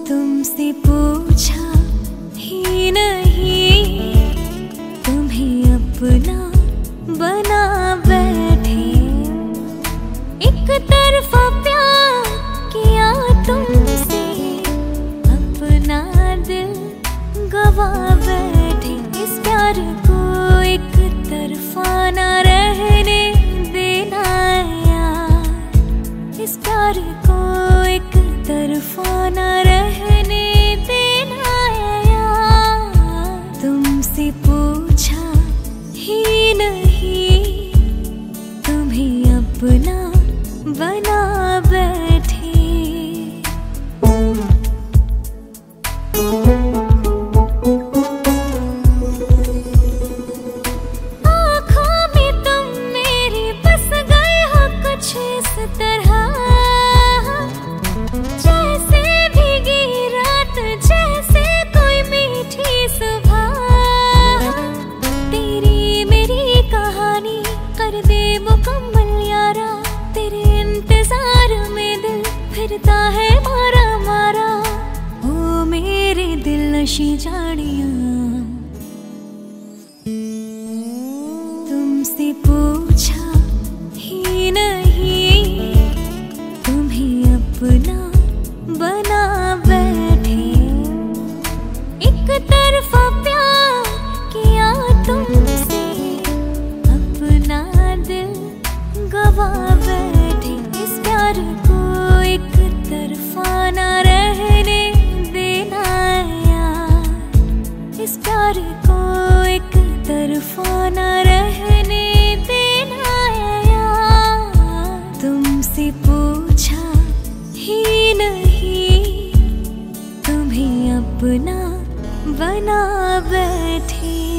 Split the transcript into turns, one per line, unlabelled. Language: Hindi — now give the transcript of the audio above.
तुमसे पूछा ही नहीं, तुम्हें अपना बना बैठे। एक तरफा प्यार किया तुमसे, अपना दिल गवा बैठे। इस प्यार को एक तरफा ना रहने देना यार, इस प्यार को एक तरफा ना रहने देना यार। तुमसे पूछा ही नहीं, तुम्हें अपना बना बैठे। आँखों में तुम मेरी बस गए हो कुछ इस तरह, जैसे भीगी रात, जैसे कोई मीठी सुबह। तेरी मेरी कहानी कर दे मुकम्मल यारा, तेरे इंतजार में दिल फिरता है मारा मारा। ओ मेरे दिल नशी जानिया, तुमसे पूछा ही नहीं, तुम्हें अपना बना बैठे। एक तरफा प्यार किया तुमसे, अपना दिल गवा बैठे। इस प्यार को एक तरफा ना रहने देना यार, इस प्यार को एक तरफा ना रहने देना यार। तुमसे पूछा ही नहीं, तुम्हें अपना बना बैठे।